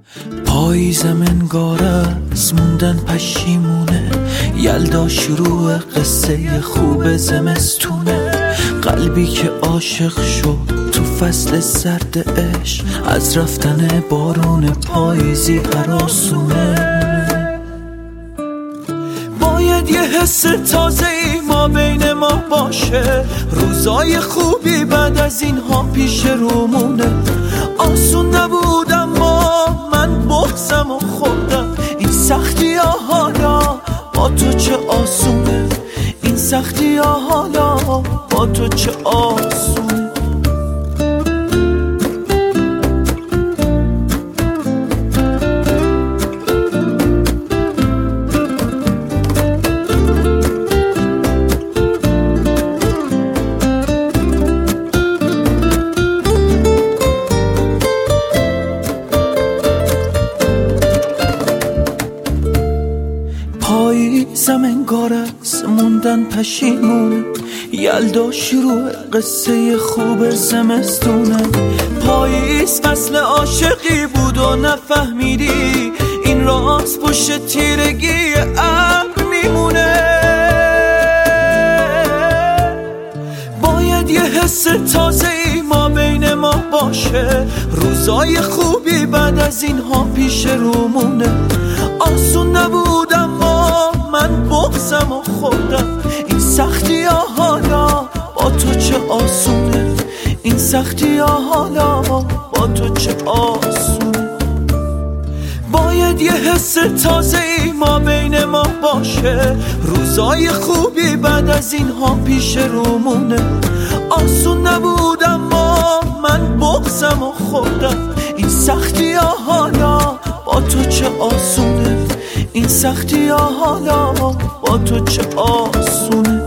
پاییزم انگاره از موندن پشیمونه، یلدا شروع قصه خوب زمستونه. قلبی که عاشق شد تو فصل سرد عشق، از رفتن بارون پاییزی هراسونه. باید یه حس تازه‌ای ما بین ما باشه، روزای خوبی بعد از اینها پیش رومونه. آسون نبود اما من بغضم و خوردم، این سختی ها حالا با تو چه آسونه، این سختی ها حالا با تو چه آسونه. پاییزم انگار از موندن پشیمونه، یلدا شروع قصه خوب زمستونه. پاییز فصل عاشقی بود و نفهمیدی، این راز پشت تیرگی ابر میمونه. باید یه حس تازه‌ای ما بین ما باشه، روزای خوبی بعد از اینها پیش رومونه. آسون نبود اما من بغضم و خوردم، این سختی ها حالا با تو چه آسونه، این سختی ها حالا با تو چه آسونه. باید یه حس تازه‌ای ما بین ما باشه، روزای خوبی بعد از اینها پیش رومونه. آسون نبود اما من بغضم و خوردم، این سختی ها حالا با تو چه آسونه، این سختی ها حالا با تو چه آسونه.